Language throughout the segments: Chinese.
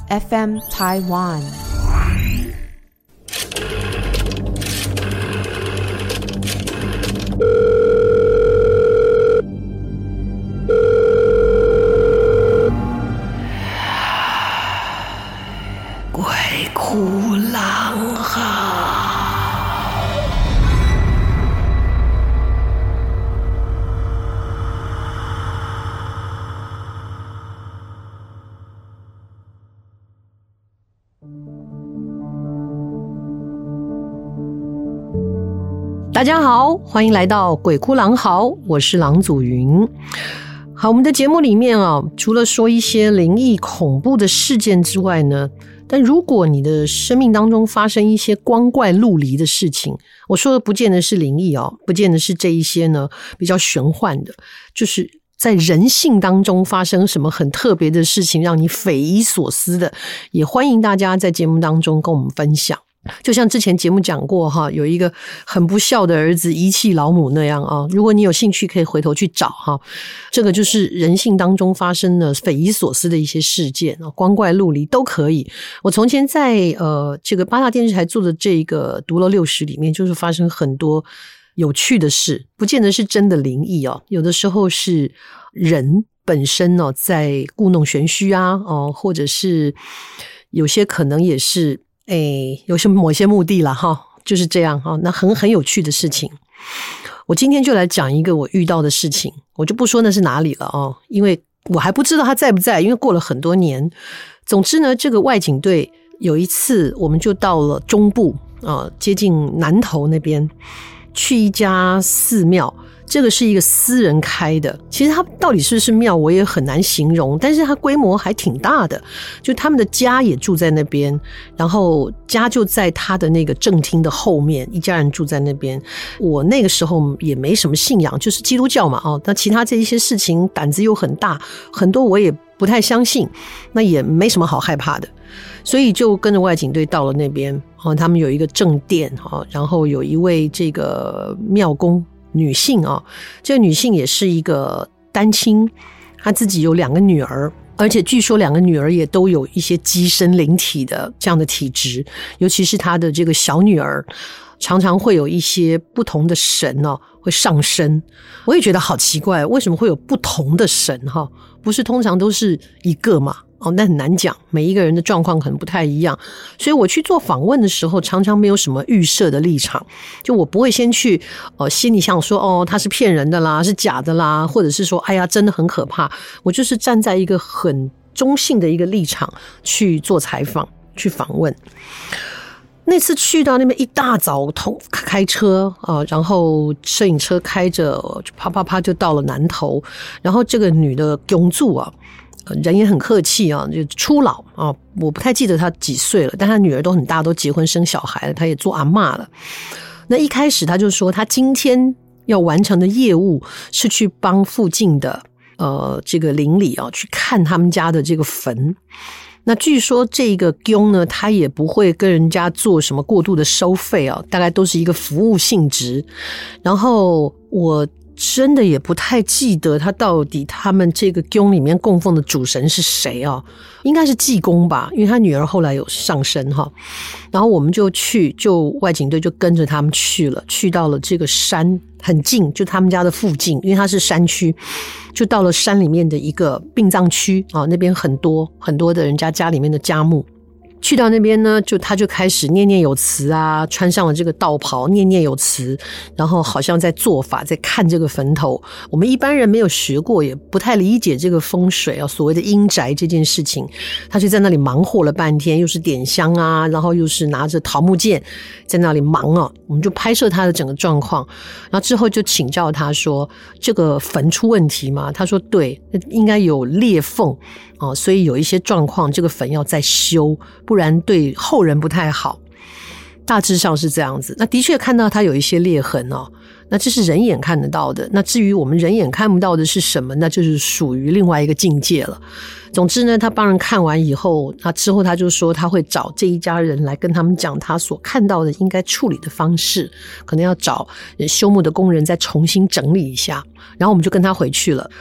FM Taiwan。 鬼哭狼嚎。 大家好，欢迎来到鬼哭狼嚎，我是郎祖云。好，我们的节目里面啊，除了说一些灵异恐怖的事件之外呢，但如果你的生命当中发生一些光怪陆离的事情，我说的不见得是灵异哦，不见得是这一些呢比较玄幻的，就是在人性当中发生什么很特别的事情让你匪夷所思的，也欢迎大家在节目当中跟我们分享。就像之前节目讲过哈，有一个很不孝的儿子遗弃老母那样啊，如果你有兴趣可以回头去找哈，这个就是人性当中发生的匪夷所思的一些事件啊，光怪陆离都可以。我从前在这个八大电视台做的这个读了60里面，就是发生很多有趣的事，不见得是真的灵异哦，有的时候是人本身哦在故弄玄虚啊，或者是有些可能也是有些某些目的啦哈，就是这样哈。那很有趣的事情，我今天就来讲一个我遇到的事情，我就不说那是哪里了哦，因为我还不知道他在不在，因为过了很多年。总之呢，这个外景队有一次我们就到了中部接近南投那边，去一家寺庙。这个是一个私人开的，其实它到底是不是庙我也很难形容，但是它规模还挺大的，就他们的家也住在那边，然后家就在他的那个正厅的后面，一家人住在那边。我那个时候也没什么信仰，就是基督教嘛那其他这一些事情胆子又很大，很多我也不太相信，那也没什么好害怕的，所以就跟着外景队到了那边他们有一个正殿然后有一位这个庙公女性这个女性也是一个单亲，她自己有2个女儿，而且据说2个女儿也都有一些机身灵体的这样的体质，尤其是她的这个小女儿常常会有一些不同的神会上身。我也觉得好奇怪，为什么会有不同的神不是通常都是一个嘛那很难讲，每一个人的状况可能不太一样，所以我去做访问的时候常常没有什么预设的立场，就我不会先去心里想说他是骗人的啦，是假的啦，或者是说哎呀真的很可怕，我就是站在一个很中性的一个立场去做采访去访问。那次去到那边一大早开车然后摄影车开着啪啪啪就到了南投，然后这个女的永住人也很客气就初老我不太记得她几岁了，但她女儿都很大，都结婚生小孩了，她也做阿嬷了。那一开始她就说她今天要完成的业务是去帮附近的这个邻里去看他们家的这个坟。那据说这个宫呢，他也不会跟人家做什么过度的收费大概都是一个服务性质。然后我真的也不太记得他们这个宫里面供奉的主神是谁应该是济公吧，因为他女儿后来有上身然后我们就外景队就跟着他们去到了这个山很近，就他们家的附近，因为它是山区，就到了山里面的一个殡葬区那边很多很多的人家里面的家墓。去到那边呢，他就开始念念有词穿上了这个道袍，念念有词，然后好像在做法，在看这个坟头。我们一般人没有学过，也不太理解这个风水所谓的阴宅这件事情。他就在那里忙活了半天，又是点香然后又是拿着桃木剑在那里忙我们就拍摄他的整个状况，然后之后就请教他说这个坟出问题吗？他说对，应该有裂缝所以有一些状况这个坟要再修，不然对后人不太好。大致上是这样子。那的确看到它有一些裂痕那这是人眼看得到的。那至于我们人眼看不到的是什么，那就是属于另外一个境界了。总之呢，他帮人看完以后，那之后他就说他会找这一家人来跟他们讲他所看到的应该处理的方式，可能要找修墓的工人再重新整理一下。然后我们就跟他回去了。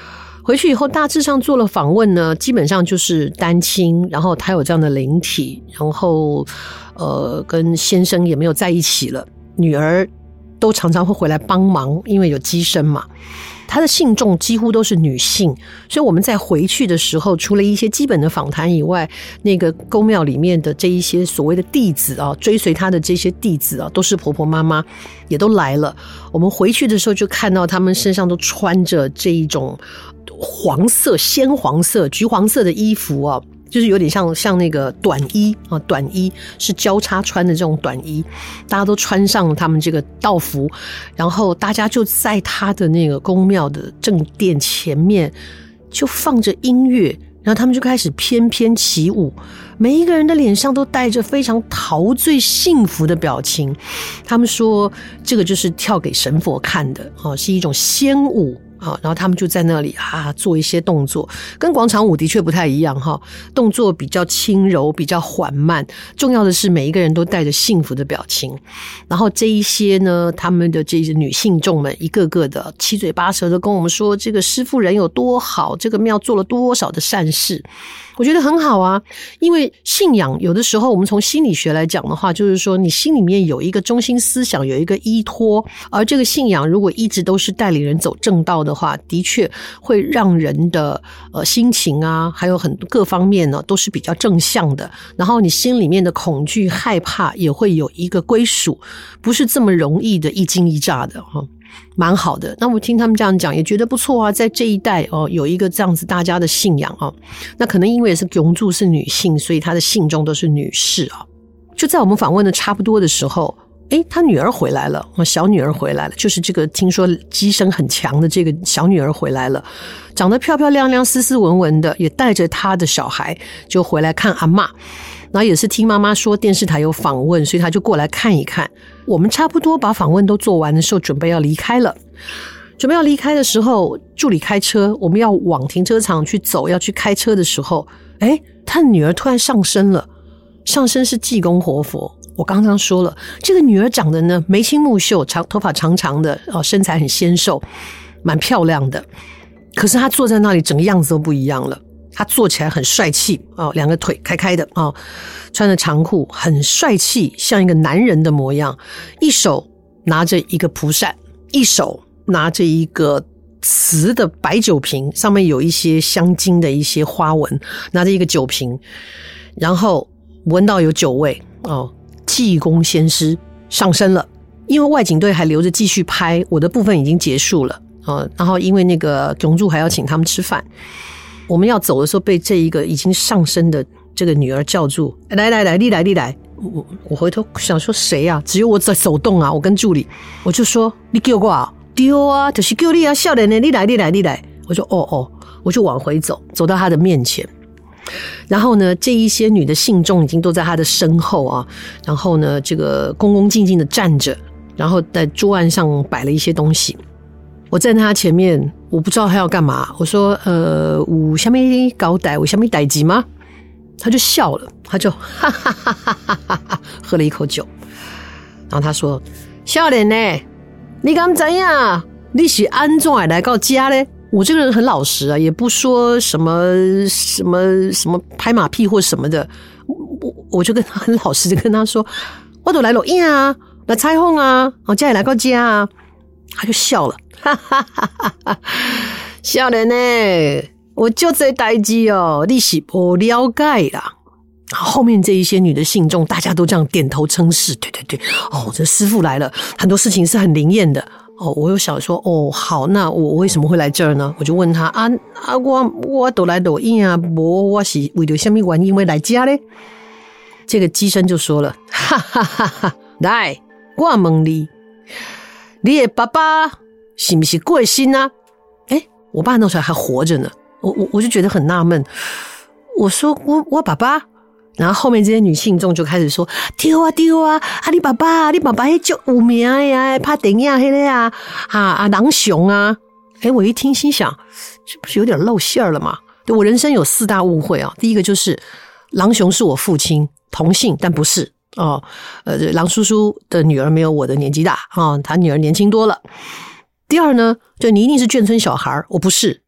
回去以后大致上做了访问呢，基本上就是单亲，然后他有这样的灵体，然后跟先生也没有在一起了，女儿都常常会回来帮忙，因为有乩身嘛。他的信众几乎都是女性，所以我们在回去的时候，除了一些基本的访谈以外，那个宫庙里面的这一些所谓的弟子啊，追随他的这些弟子啊，都是婆婆妈妈也都来了。我们回去的时候就看到他们身上都穿着这一种黄色、鲜黄色、橘黄色的衣服啊，就是有点像那个短衣啊，短衣是交叉穿的这种短衣，大家都穿上他们这个道服，然后大家就在他的那个宫庙的正殿前面就放着音乐，然后他们就开始翩翩起舞，每一个人的脸上都带着非常陶醉幸福的表情。他们说这个就是跳给神佛看的，是一种仙舞。然后他们就在那里做一些动作，跟广场舞的确不太一样动作比较轻柔，比较缓慢，重要的是每一个人都带着幸福的表情。然后这一些呢，他们的这些女信众们一个个的七嘴八舌的跟我们说这个师父人有多好，这个庙做了多少的善事。我觉得很好啊，因为信仰有的时候我们从心理学来讲的话，就是说你心里面有一个中心思想，有一个依托，而这个信仰如果一直都是带领人走正道的话，的确会让人的心情啊，还有很多各方面呢都是比较正向的，然后你心里面的恐惧害怕也会有一个归属，不是这么容易的一惊一乍的蛮好的。那我听他们这样讲也觉得不错啊，在这一代有一个这样子大家的信仰那可能因为是永驻是女性，所以她的信众都是女士就在我们访问的差不多的时候，她女儿回来了，小女儿回来了，就是这个听说机身很强的这个小女儿回来了，长得漂漂亮亮斯斯文文的，也带着她的小孩就回来看阿嬷，然后也是听妈妈说电视台有访问，所以她就过来看一看。我们差不多把访问都做完的时候，准备要离开了。准备要离开的时候，助理开车，我们要往停车场去走，要去开车的时候，他的女儿突然上身了，上身是济公活佛。我刚刚说了，这个女儿长得呢眉清目秀，头发长长的身材很纤瘦，蛮漂亮的。可是她坐在那里，整个样子都不一样了。他坐起来很帅气两个腿开开的穿着长裤，很帅气，像一个男人的模样。一手拿着一个蒲扇，一手拿着一个瓷的白酒瓶，上面有一些香精的一些花纹，拿着一个酒瓶，然后闻到有酒味济公先师上身了。因为外景队还留着继续拍，我的部分已经结束了然后因为那个永驻还要请他们吃饭，我们要走的时候被这一个已经上身的这个女儿叫住，来来来，你来你来。我回头想说谁啊，只有我在手动啊，我跟助理我就说你叫我啊，对啊，就是叫你啊，少年的你来你来你来。我就我就往回走到他的面前，然后呢这一些女的信众已经都在他的身后然后呢这个恭恭敬敬的站着，然后在桌案上摆了一些东西。我站在他前面，我不知道他要干嘛，我说有什么交代，有什么代志吗？他就笑了，他就哈哈哈哈哈哈喝了一口酒，然后他说少年呢，你敢知影你是安怎来到家呢？我这个人很老实啊，也不说什么拍马屁或什么的，我就跟他很老实的跟他说，我都来录影啊，来采访啊，这里来到家啊。他就笑了，哈哈哈哈哈！少年呢，我就这代志你是不了解啦。后面这一些女的信众，大家都这样点头称是，对对对，这师父来了，很多事情是很灵验的。我又想说，好，那我为什么会来这儿呢？我就问他我都来录影啊，我是为了什么原因会来家呢？这个机身就说了，哈哈哈哈！来，我问你的爸爸是不是过身啊？我爸那时候还活着呢，我就觉得很纳闷。我说我爸爸，然后后面这些女信众就开始说对啊，你爸爸那就有名的呀，拍电影那个啊狼熊啊。我一听心想，这不是有点露馅了吗？对，我人生有4大误会第一个就是狼熊是我父亲，同姓但不是。狼叔叔的女儿没有我的年纪大他女儿年轻多了。第二呢，就你一定是眷村小孩，我不是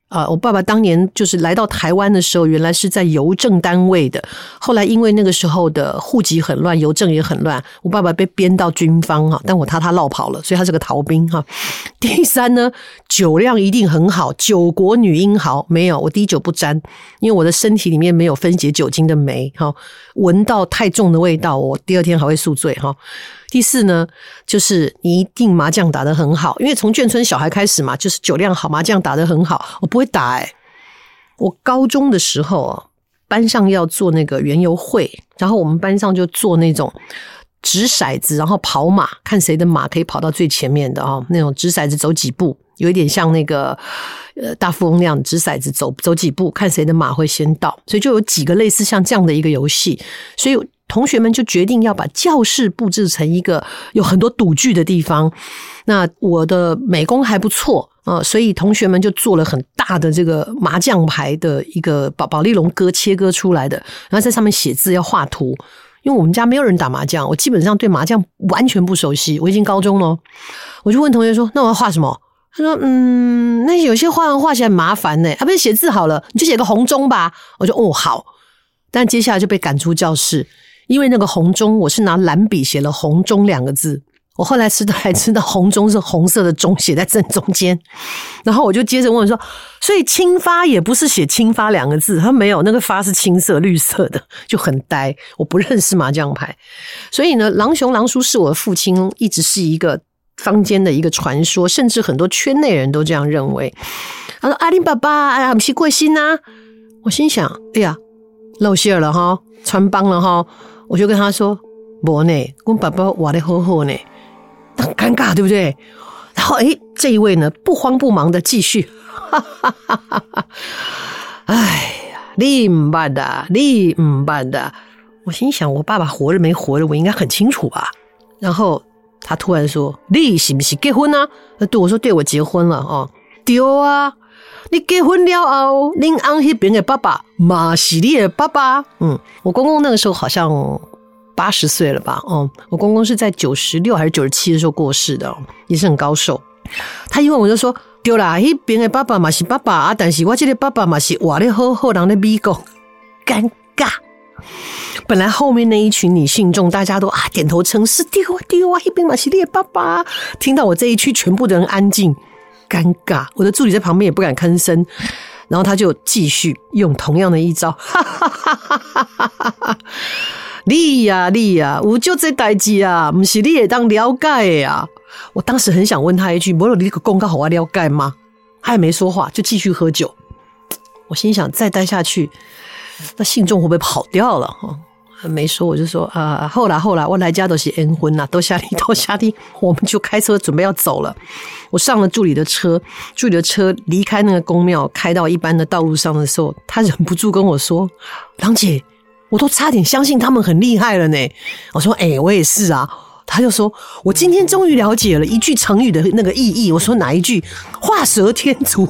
我爸爸当年就是来到台湾的时候，原来是在邮政单位的，后来因为那个时候的户籍很乱，邮政也很乱，我爸爸被编到军方哈，但我他落跑了，所以他是个逃兵哈。第三呢，酒量一定很好，酒国女英豪，没有，我滴酒不沾，因为我的身体里面没有分解酒精的酶哈，闻到太重的味道，我第二天还会宿醉哈。第四呢，就是你一定麻将打得很好，因为从眷村小孩开始嘛，就是酒量好，麻将打得很好。我不会打我高中的时候班上要做那个园游会，然后我们班上就做那种掷骰子，然后跑马，看谁的马可以跑到最前面的那种掷骰子走几步，有一点像那个大富翁那样掷骰子走几步，看谁的马会先到，所以就有几个类似像这样的一个游戏，所以同学们就决定要把教室布置成一个有很多赌具的地方。那我的美工还不错所以同学们就做了很大的这个麻将牌的一个保丽龙割切割出来的，然后在上面写字要画图。因为我们家没有人打麻将，我基本上对麻将完全不熟悉，我已经高中了。我就问同学说，那我要画什么？他说那有些画起来很麻烦呢，不是写字好了，你就写个红中吧。我就好，但接下来就被赶出教室，因为那个红中我是拿蓝笔写了红中2个字，我后来才知道红中是红色的中，写在正中间。然后我就接着问说，所以青发也不是写青发2个字？他没有，那个发是青色绿色的，就很呆。我不认识麻将牌，所以呢，郎雄郎叔是我的父亲，一直是一个坊间的一个传说，甚至很多圈内人都这样认为。他说你爸爸不是过身啊？我心想哎呀露馅了哈，穿帮了哈，我就跟他说没呢，我爸爸活得好好呢，很尴尬对不对？然后这一位呢不慌不忙的继续哎呀你不捌的，你不捌的。我心想我爸爸活着没活着我应该很清楚吧。然后他突然说你是不是结婚啊？对，我说对，我结婚了对啊，你结婚了后恁翁那边的爸爸嘛是你的爸爸。我公公那个时候好像80岁了吧我公公是在96还是97的时候过世的也是很高寿。他一问我就说对啦，那边的爸爸嘛是爸爸但是我这个爸爸嘛是活得好好人在美国。尴尬。本来后面那一群女信众大家都点头称是，对啊那边嘛是你的爸爸。听到我这一区全部的人安静，尴尬，我的助理在旁边也不敢吭声。然后他就继续用同样的一招你呀有就这代志不是你也当了解的我当时很想问他一句，没有你个公告好我了解吗？他也没说话，就继续喝酒。我心想再待下去那信众会不会跑掉了没说，我就说后来我来家都是恩婚啦，都下地我们就开车准备要走了。我上了助理的车离开那个宫庙，开到一般的道路上的时候，他忍不住跟我说，郎姐我都差点相信他们很厉害了呢。我说我也是啊。他就说我今天终于了解了一句成语的那个意义。我说哪一句？画蛇添足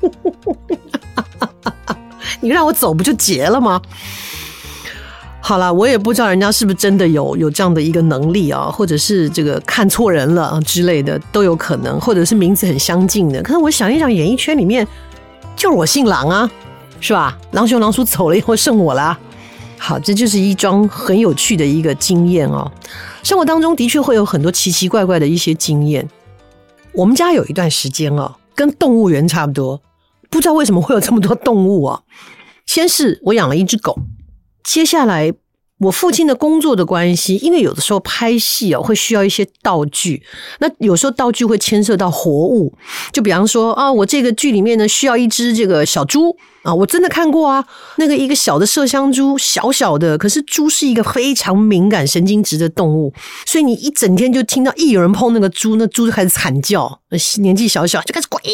你让我走不就结了吗？好啦，我也不知道人家是不是真的有这样的一个能力或者是这个看错人了之类的都有可能，或者是名字很相近的。可是我想一想，演艺圈里面就是我姓郎啊，是吧？郎雄郎叔走了以后剩我啦。好，这就是一桩很有趣的一个经验生活当中的确会有很多奇奇怪怪的一些经验。我们家有一段时间跟动物园差不多，不知道为什么会有这么多动物先是我养了一只狗，接下来我父亲的工作的关系，因为有的时候拍戏会需要一些道具，那有时候道具会牵涉到活物，就比方说我这个剧里面呢需要一只这个小猪我真的看过那个一个小的麝香猪，小小的，可是猪是一个非常敏感神经质的动物，所以你一整天就听到一有人碰那个猪，那猪就开始惨叫，年纪小小就开始鬼，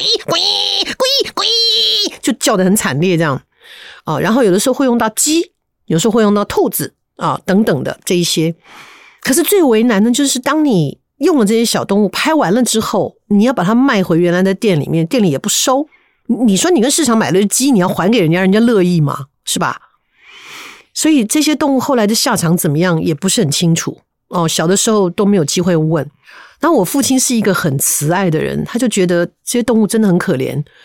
就叫得很惨烈这样然后有的时候会用到鸡，有时候会用到兔子等等的这一些。可是最为难的就是当你用了这些小动物拍完了之后，你要把它卖回原来的店里面，店里也不收。你说你跟市场买了鸡，你要还给人家，人家乐意吗？是吧？所以这些动物后来的下场怎么样也不是很清楚小的时候都没有机会问。然后我父亲是一个很慈爱的人，他就觉得这些动物真的很可怜，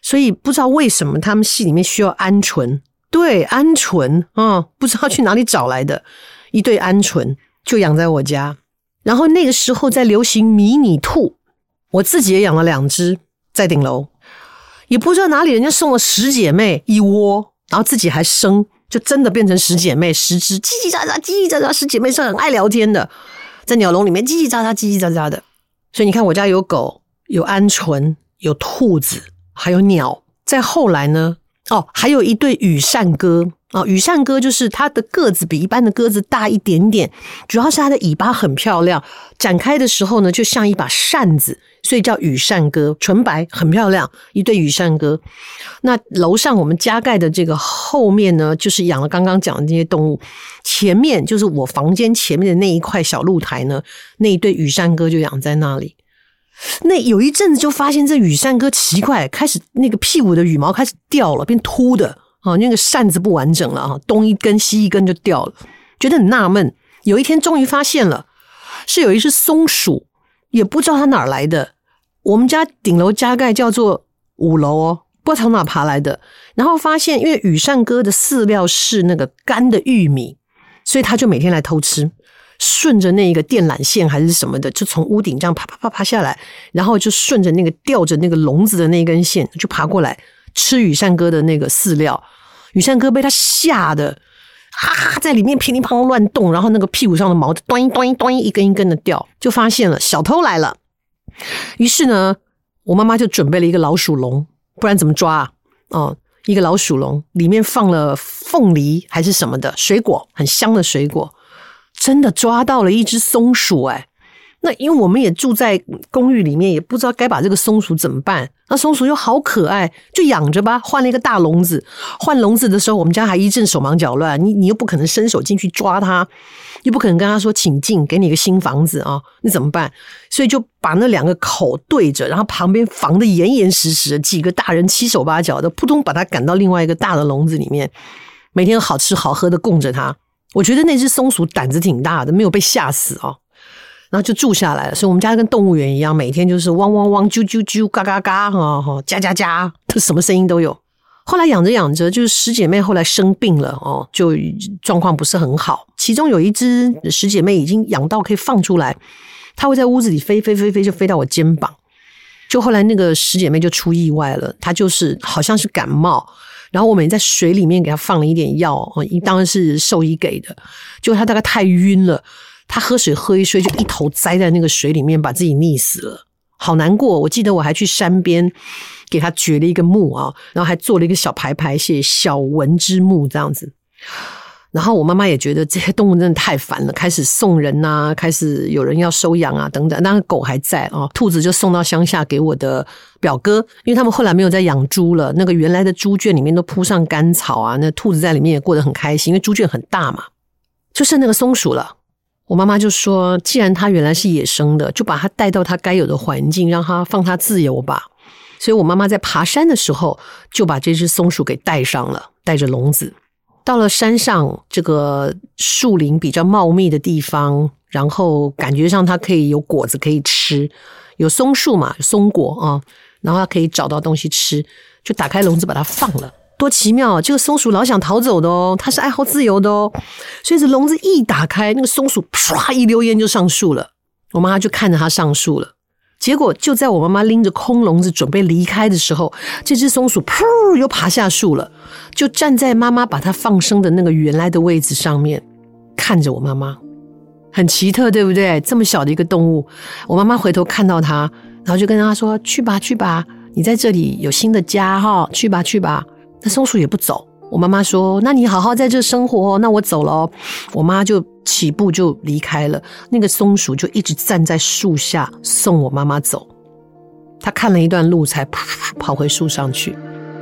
所以不知道为什么他们系里面需要鹌鹑。对，鹌鹑不知道去哪里找来的一对鹌鹑，就养在我家。然后那个时候在流行迷你兔，我自己也养了2只在顶楼，也不知道哪里人家送了10姐妹一窝，然后自己还生，就真的变成10姐妹，10只叽叽喳喳叽叽喳喳，10姐妹是很爱聊天的，在鸟笼里面叽叽喳喳叽叽喳喳的。所以你看我家有狗，有鹌鹑，有兔子，还有鸟。再后来呢还有一对羽扇鸽羽扇鸽就是它的个子比一般的鸽子大一点点，主要是它的尾巴很漂亮，展开的时候呢就像一把扇子，所以叫羽扇鸽，纯白很漂亮，一对羽扇鸽。那楼上我们加盖的这个后面呢，就是养了刚刚讲的这些动物，前面就是我房间前面的那一块小露台呢，那一对羽扇鸽就养在那里。那有一阵子就发现这羽扇鸽奇怪，开始那个屁股的羽毛开始掉了，变秃的那个扇子不完整了东一根西一根就掉了，觉得很纳闷。有一天终于发现了，是有一只松鼠，也不知道它哪儿来的。我们家顶楼加盖叫做5楼不知道从哪爬来的。然后发现因为羽扇鸽的饲料是那个干的玉米，所以它就每天来偷吃，顺着那个电缆线还是什么的，就从屋顶这样爬爬爬爬下来，然后就顺着那个吊着那个笼子的那根线就爬过来吃羽扇鸽的那个饲料。羽扇鸽被它吓得在里面噼里啪啦乱动，然后那个屁股上的毛端端端一根一根的掉，就发现了小偷来了。于是呢，我妈妈就准备了一个老鼠笼，不然怎么抓一个老鼠笼里面放了凤梨还是什么的水果，很香的水果，真的抓到了一只松鼠那因为我们也住在公寓里面，也不知道该把这个松鼠怎么办。那松鼠又好可爱，就养着吧。换了一个大笼子，换笼子的时候我们家还一阵手忙脚乱，你又不可能伸手进去抓它，又不可能跟他说请进，给你一个新房子你怎么办？所以就把那2个口对着，然后旁边防得严严实实的，几个大人七手八脚的扑通把它赶到另外一个大的笼子里面，每天好吃好喝的供着它。我觉得那只松鼠胆子挺大的，没有被吓死然后就住下来了。所以我们家跟动物园一样，每天就是汪汪汪、啾啾啾、嘎嘎嘎、加加加，什么声音都有。后来养着养着，就是10姐妹后来生病了就状况不是很好。其中有一只10姐妹已经养到可以放出来，她会在屋子里飞飞飞飞，就飞到我肩膀。就后来那个10姐妹就出意外了，她就是好像是感冒，然后我们也在水里面给她放了一点药当然是兽医给的。结果她大概太晕了，他喝水喝一水就一头栽在那个水里面，把自己溺死了，好难过。我记得我还去山边给他掘了一个墓然后还做了一个小牌牌写小文之墓这样子。然后我妈妈也觉得这些动物真的太烦了，开始送人开始有人要收养等等。当然狗还在兔子就送到乡下给我的表哥，因为他们后来没有再养猪了，那个原来的猪圈里面都铺上干草那兔子在里面也过得很开心，因为猪圈很大嘛。就剩那个松鼠了。我妈妈就说既然它原来是野生的，就把它带到它该有的环境，让它放它自由吧。所以我妈妈在爬山的时候就把这只松鼠给带上了，带着笼子到了山上这个树林比较茂密的地方，然后感觉上它可以有果子可以吃，有松树嘛，有松果然后它可以找到东西吃，就打开笼子把它放了。多奇妙，这个松鼠老想逃走的它是爱好自由的所以这笼子一打开，那个松鼠唰一溜烟就上树了。我妈就看着它上树了，结果就在我妈妈拎着空笼子准备离开的时候，这只松鼠噗又爬下树了，就站在妈妈把它放生的那个原来的位置上面，看着我妈妈。很奇特对不对？这么小的一个动物，我妈妈回头看到它，然后就跟它说去吧去吧，你在这里有新的家去吧去吧。那松鼠也不走，我妈妈说那你好好在这生活那我走了我妈就起步就离开了，那个松鼠就一直站在树下送我妈妈走。她看了一段路才跑回树上去。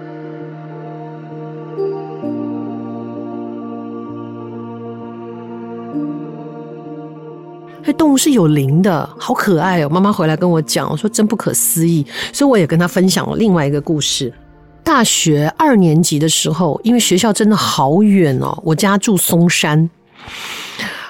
动物是有灵的，好可爱妈妈回来跟我讲，我说真不可思议，所以我也跟她分享了另外一个故事。大学2年级的时候，因为学校真的好远我家住松山，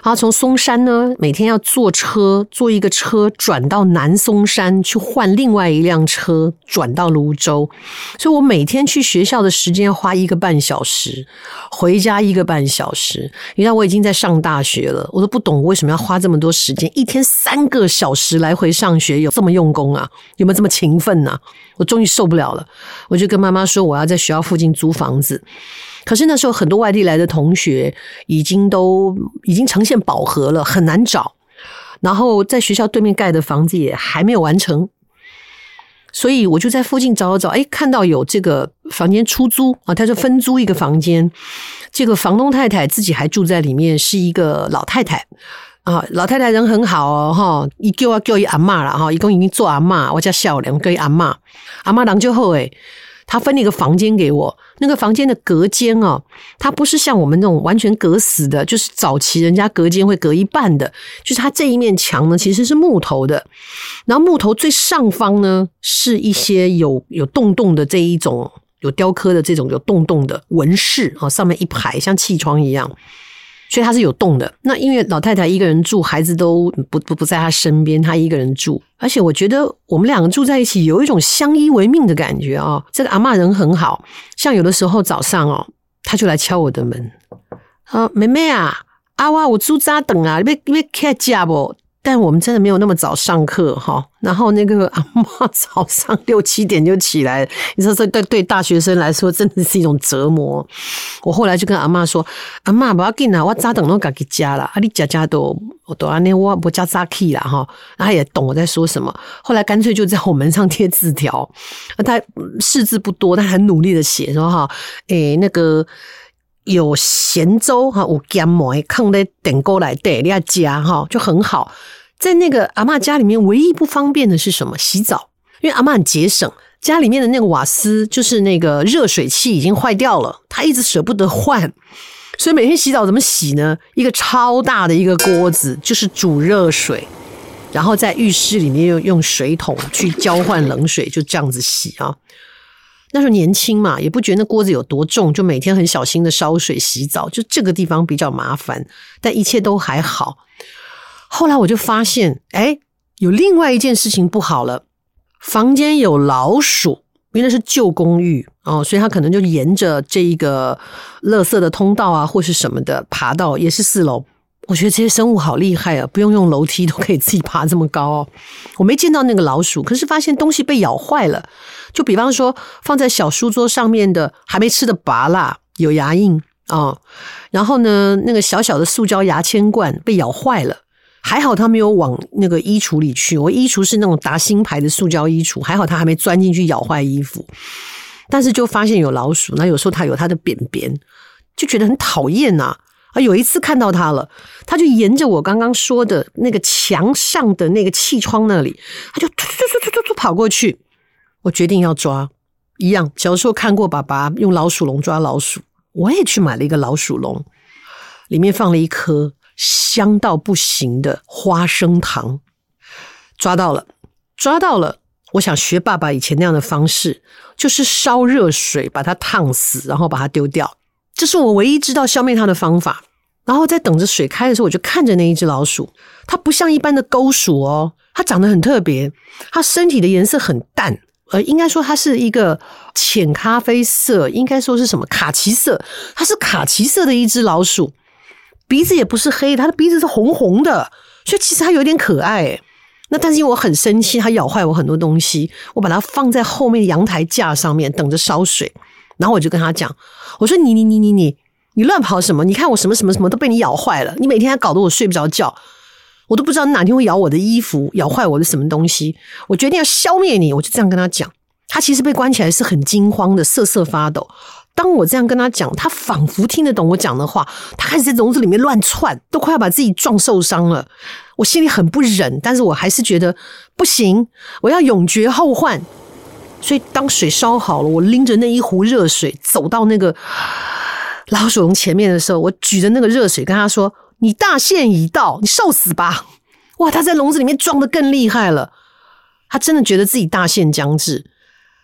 然后从松山呢，每天要坐一个车转到南松山去换另外一辆车转到泸州，所以我每天去学校的时间要花1个半小时，回家1个半小时。你看我已经在上大学了，我都不懂为什么要花这么多时间，一天3个小时来回上学，有这么用功啊？有没有这么勤奋啊？我终于受不了了，我就跟妈妈说我要在学校附近租房子。可是那时候很多外地来的同学已经呈现饱和了，很难找。然后在学校对面盖的房子也还没有完成，所以我就在附近找，看到有这个房间出租啊，他就分租一个房间。这个房东太太自己还住在里面，是一个老太太啊，老太太人很好哦哈，伊叫我叫伊阿嬷啦哈，伊讲已经做阿嬷，我叫少年叫伊阿嬷，阿嬷人就好诶。他分了一个房间给我，那个房间的隔间哦，它不是像我们那种完全隔死的，就是早期人家隔间会隔一半的，就是它这一面墙呢其实是木头的，然后木头最上方呢是一些有洞洞的这一种有雕刻的这种有洞洞的纹饰哦，上面一排像气窗一样。所以他是有洞的。那因为老太太一个人住，孩子都不在他身边，他一个人住。而且我觉得我们两个住在一起有一种相依为命的感觉哦。这个阿嬷人很好，像有的时候早上哦，他就来敲我的门，妹妹啊，阿娃我煮早顿啊，你要起来吃不？但我们真的没有那么早上课哈，然后那个阿嬷早上6、7点就起来，你说这对大学生来说真的是一种折磨。我后来就跟阿嬷说，阿嬷不要紧啦，我早顿都自己吃啦，你吃都安尼，我不吃早起啦哈。他也懂我在说什么，后来干脆就在我门上贴字条，他识字不多，但很努力的写说哈，那个。有咸粥哈，有咸糜放在电锅内底，你要加哈，就很好。在那个阿嬷家里面，唯一不方便的是什么？洗澡，因为阿嬷很节省，家里面的那个瓦斯就是那个热水器已经坏掉了，她一直舍不得换，所以每天洗澡怎么洗呢？一个超大的一个锅子，就是煮热水，然后在浴室里面用水桶去交换冷水，就这样子洗啊。那时候年轻嘛，也不觉得那锅子有多重，就每天很小心的烧水洗澡，就这个地方比较麻烦，但一切都还好。后来我就发现，有另外一件事情不好了，房间有老鼠，因为那是旧公寓哦，所以他可能就沿着这一个垃圾的通道啊，或是什么的爬到，也是4楼。我觉得这些生物好厉害啊，不用楼梯都可以自己爬这么高哦。我没见到那个老鼠，可是发现东西被咬坏了。就比方说放在小书桌上面的还没吃的芭乐有牙印哦，然后呢那个小小的塑胶牙签罐被咬坏了，还好它没有往那个衣橱里去，我衣橱是那种达新牌的塑胶衣橱，还好它还没钻进去咬坏衣服。但是就发现有老鼠，那有时候它有它的便便，就觉得很讨厌啊。有一次看到它了，它就沿着我刚刚说的那个墙上的那个气窗那里，它就突跑过去。我决定要抓，一样小时候看过爸爸用老鼠笼抓老鼠，我也去买了一个老鼠笼，里面放了一颗香到不行的花生糖。抓到了，我想学爸爸以前那样的方式，就是烧热水把它烫死，然后把它丢掉，这是我唯一知道消灭它的方法。然后在等着水开的时候，我就看着那一只老鼠，它不像一般的钩鼠哦，它长得很特别，它身体的颜色很淡，应该说它是一个浅咖啡色，应该说是什么卡其色，它是卡其色的一只老鼠，鼻子也不是黑，它的鼻子是红红的，所以其实它有点可爱。那但是因为我很生气，它咬坏我很多东西，我把它放在后面阳台架上面等着烧水，然后我就跟他讲，我说你乱跑什么？你看我什么什么什么都被你咬坏了，你每天还搞得我睡不着觉，我都不知道你哪天会咬我的衣服，咬坏我的什么东西，我决定要消灭你。我就这样跟他讲，他其实被关起来是很惊慌的，瑟瑟发抖。当我这样跟他讲，他仿佛听得懂我讲的话，他开始在笼子里面乱窜，都快要把自己撞受伤了。我心里很不忍，但是我还是觉得不行，我要永绝后患。所以当水烧好了，我拎着那一壶热水走到那个老鼠笼前面的时候，我举着那个热水跟他说，你大限已到，你受死吧。哇，他在笼子里面撞得更厉害了，他真的觉得自己大限将至。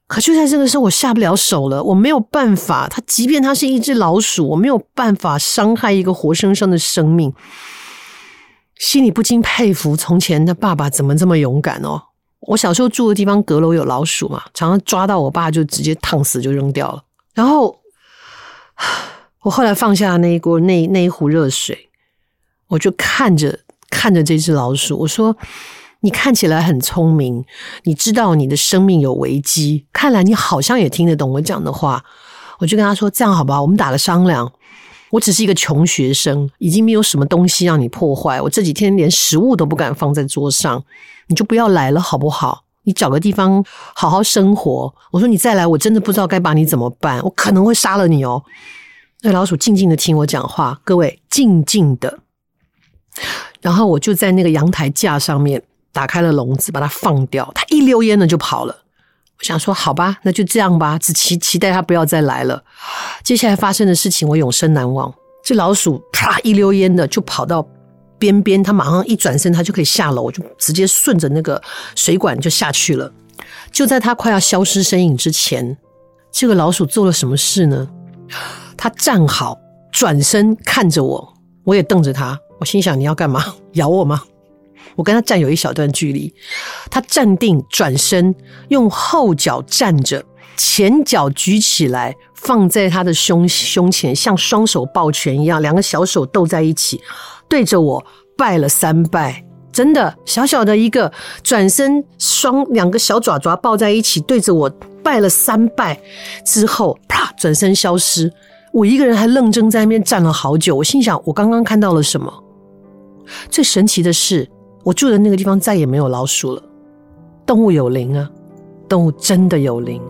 可就在这个时候我下不了手了，我没有办法，即便它是一只老鼠，我没有办法伤害一个活生生的生命。心里不禁佩服从前的爸爸怎么这么勇敢哦。我小时候住的地方阁楼有老鼠嘛，常常抓到我爸就直接烫死就扔掉了。然后我后来放下那一壶热水，我就看着这只老鼠，我说你看起来很聪明，你知道你的生命有危机，看来你好像也听得懂我讲的话。我就跟他说，这样好不好，我们打个商量，我只是一个穷学生，已经没有什么东西让你破坏，我这几天连食物都不敢放在桌上，你就不要来了好不好？你找个地方好好生活。我说你再来我真的不知道该把你怎么办，我可能会杀了你哦。那老鼠静静的听我讲话，各位静静的。然后我就在那个阳台架上面打开了笼子，把它放掉，它一溜烟的就跑了。我想说好吧，那就这样吧，只期待它不要再来了。接下来发生的事情我永生难忘。这老鼠啪一溜烟的就跑到边边，它马上一转身它就可以下楼，就直接顺着那个水管就下去了。就在它快要消失身影之前，这个老鼠做了什么事呢？它站好转身看着我，我也瞪着它，我心想你要干嘛？咬我吗？我跟他站有一小段距离，他站定转身，用后脚站着，前脚举起来放在他的胸前，像双手抱拳一样，两个小手斗在一起，对着我拜了3拜。真的小小的一个转身，两个小爪爪抱在一起，对着我拜了3拜之后，啪转身消失。我一个人还愣怔在那边站了好久，我心想我刚刚看到了什么？最神奇的是我住的那个地方再也没有老鼠了。动物有灵啊，动物真的有灵。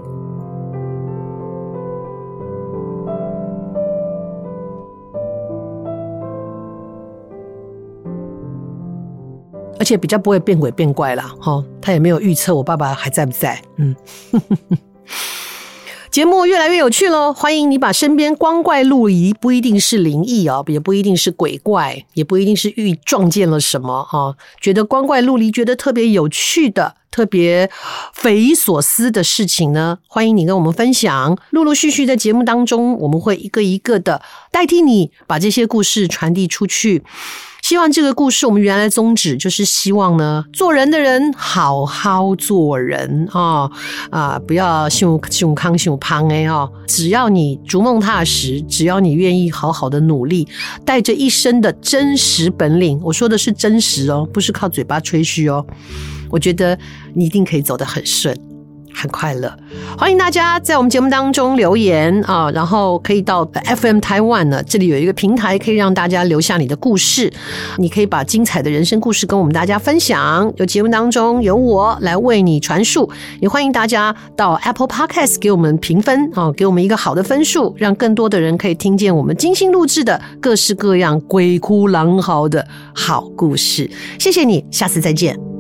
而且比较不会变鬼变怪啦，他也没有预测我爸爸还在不在。节目越来越有趣咯，欢迎你把身边光怪陆离，不一定是灵异哦，也不一定是鬼怪，也不一定是撞见了什么觉得光怪陆离，觉得特别有趣的，特别匪夷所思的事情呢，欢迎你跟我们分享。陆陆续续在节目当中，我们会一个一个的代替你把这些故事传递出去。希望这个故事，我们原来的宗旨就是希望呢，做人的人好好做人不要想康想胖只要你逐梦踏实，只要你愿意好好的努力，带着一身的真实本领，我说的是真实不是靠嘴巴吹嘘我觉得你一定可以走得很顺很快乐。欢迎大家在我们节目当中留言然后可以到 FM Taiwan 呢，这里有一个平台可以让大家留下你的故事，你可以把精彩的人生故事跟我们大家分享，有节目当中由我来为你传述。也欢迎大家到 Apple Podcast 给我们评分给我们一个好的分数，让更多的人可以听见我们精心录制的各式各样鬼哭狼嚎的好故事。谢谢你，下次再见。